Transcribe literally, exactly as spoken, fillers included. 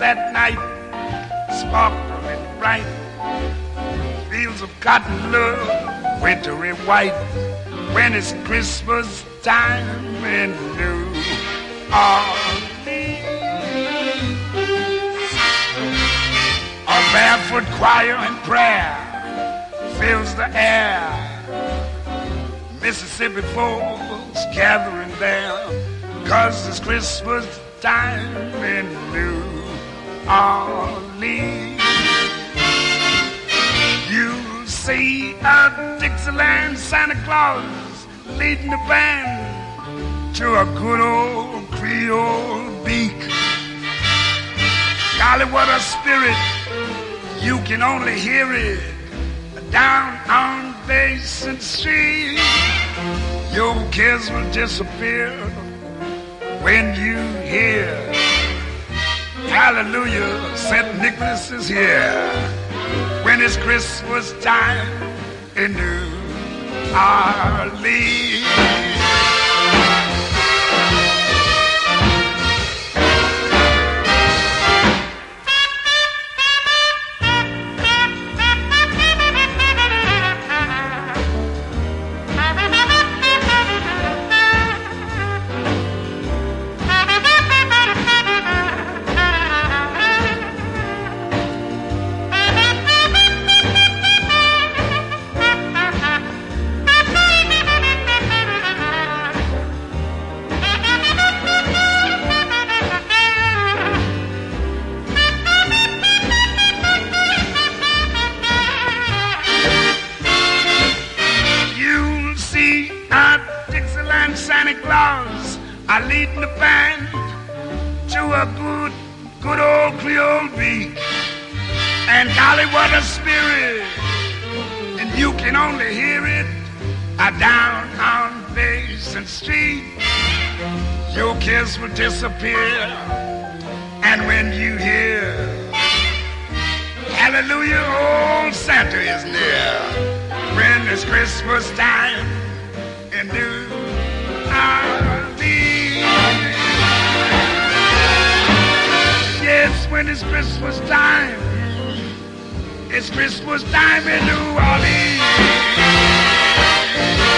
at night, sparkling bright. Fields of cotton love, wintry white. When it's Christmas time in New Orleans, a barefoot choir and prayer fills the air. Mississippi folks gathering there, 'cause it's Christmas time in New Orleans. You see a Dixieland Santa Claus leading the band to a good old Creole beak. Golly, what a spirit, you can only hear it down on Basin Street. Your kids will disappear when you hear hallelujah, Saint Nicholas is here. When it's Christmas time in New Orleans. Santa Claus are leading the band to a good, good old Creole beat. And golly, what a spirit, and you can only hear it uh, down on Basin Street. Your kids will disappear, and when you hear hallelujah, old Santa is near. When it's Christmas time in New Orleans. Yes, when it's Christmas time, it's Christmas time in New Orleans.